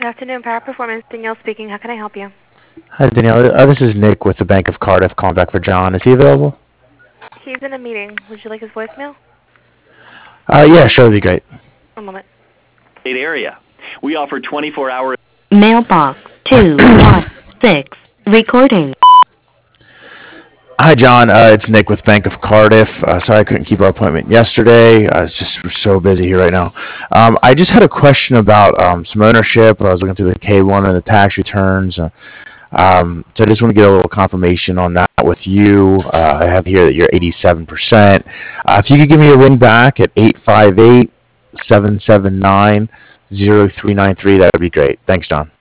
Good afternoon, Power Performance. Danielle speaking. How can I help you? Hi, Danielle. This is Nick with the Bank of Cardiff calling back for John. Is he available? He's in a meeting. Would you like his voicemail? Yeah, sure, that'd be great. One moment. Area. We offer 24-hour Mailbox 216. Recording. Hi, John. It's Nick with Bank of Cardiff. Sorry I couldn't keep our appointment yesterday. It's just we're so busy here right now. I just had a question about some ownership. I was looking through the K1 and the tax returns. So I just want to get a little confirmation on that with you. I have here that you're 87%. If you could give me a ring back at 858-779-0393, that would be great. Thanks, John.